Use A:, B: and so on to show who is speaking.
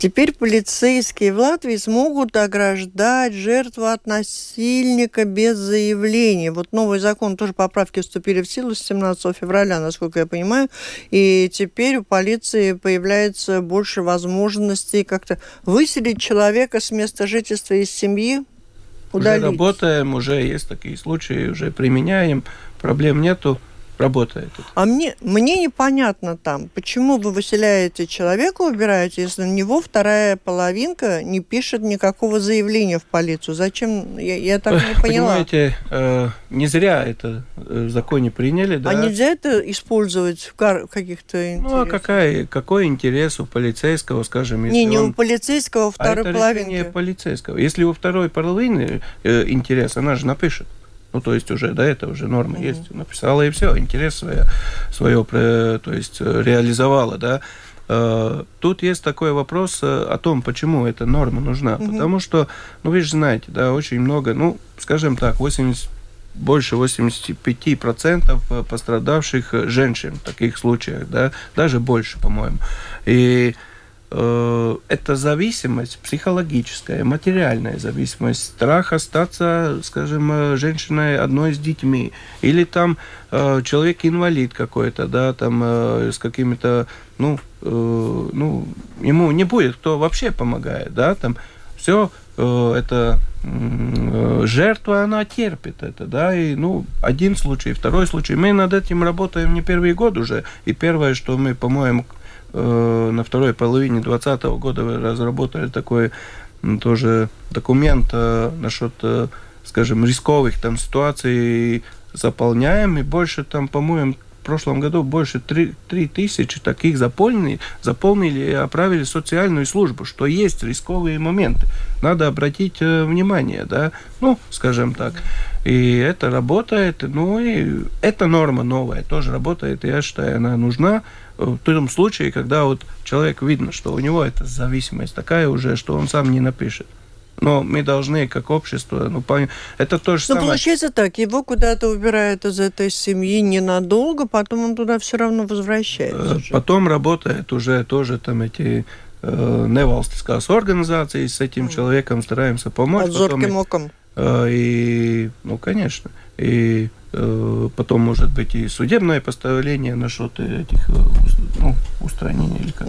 A: Теперь полицейские в Латвии смогут ограждать жертву от насильника без заявления. Вот новый закон, тоже поправки вступили в силу с 17 февраля, насколько я понимаю, и теперь у полиции появляется больше возможностей как-то выселить человека с места жительства из семьи, удалить.
B: Уже работаем, уже есть такие случаи, уже применяем, проблем нету. Работает.
A: А мне непонятно там, почему вы выселяете человека, убираете, если на него вторая половинка не пишет никакого заявления в полицию. Зачем? Я так не поняла.
B: Понимаете, не зря это в законе приняли. Да?
A: А нельзя это использовать в каких-то интересах?
B: Ну, а какой интерес у полицейского, скажем, если
A: не у полицейского, у второй половинки.
B: Это полицейского. Если у второй половины интерес, она же напишет. Ну, то есть уже, да, это уже норма есть. Написала и все, интерес свое, то есть реализовала, да. Тут есть такой вопрос о том, почему эта норма нужна. Потому что, ну, вы же знаете, да, очень много, ну, скажем так, больше 85% пострадавших женщин в таких случаях, да, даже больше, по-моему. И это зависимость психологическая, материальная зависимость, страх остаться, скажем, женщиной одной с детьми, или там человек-инвалид какой-то, да, там с какими-то, ему не будет, кто вообще помогает, да, там все это жертва, она терпит это, да, и, один случай, второй случай. Мы над этим работаем не первый год уже, и первое, что мы, по-моему, на второй половине 2020 года разработали такой тоже документ насчет, скажем, рисковых там ситуаций, заполняем, и больше там, по-моему, в прошлом году больше 3000 таких заполнили и отправили в социальную службу, что есть рисковые моменты. Надо обратить внимание, да, скажем так. И это работает, и эта норма новая тоже работает, и я считаю, она нужна в том случае, когда вот человек видно, что у него эта зависимость такая уже, что он сам не напишет. Но мы должны, как общество, это то же самое.
A: Получается так, его куда-то убирают из этой семьи ненадолго, потом он туда все равно возвращается.
B: Потом работает уже тоже там эти невалстискās организации, с этим человеком стараемся помочь.
A: Под зорким оком.
B: И, конечно, и потом может быть и судебное постановление насчет этих устранений или как.